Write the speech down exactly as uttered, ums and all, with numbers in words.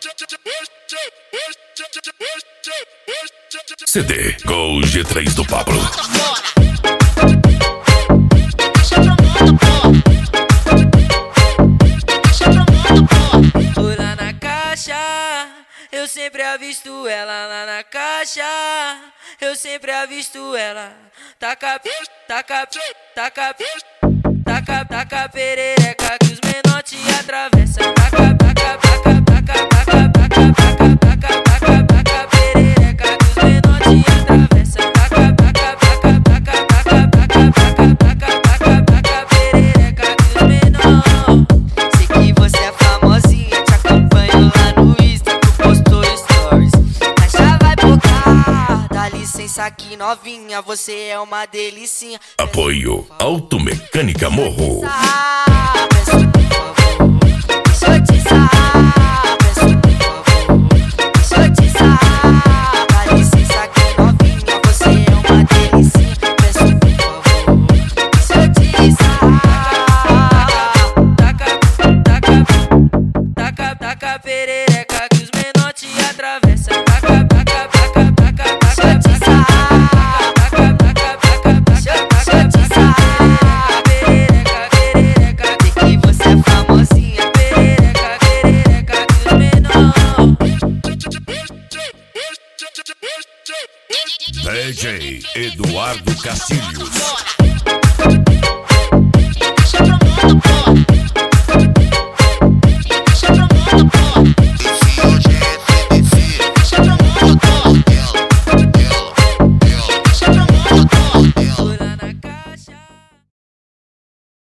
C D com o G três do Pablo. Foi lá na caixa, eu sempre avisto ela lá na caixa. Eu sempre avisto ela. Taca, taca, taca, taca, taca perereca que os menor te atravessam. Taca, taca, taca, taca, taca, taca, taca, taca, taca, taca perereca que os menor te atravessam. Taca, taca, taca, taca, taca, taca, taca, taca, taca, taca perereca que os menor. Sei que você é famosinha, te acompanho lá no Insta, tu postou stories. Mas já vai bocar, dá licença aqui novinha, você é uma delicinha. Apoio Automecânica Morro. Ah, peço por favor, deixa eu te sarrar. Peço por favor, deixa eu te sarrar. Dá licença aqui novinha, você é uma delicinha. Peço por favor, deixa eu te sarrar. Taca, taca, taca, taca perereca que os menor te atravessam. Taca, taca, taca, taca, taca, taca, taca, taca, taca, taca, taca perereca, perereca, Sei que você é famosinha, perereca, perereca que os menor. D J Eduardo Castilho.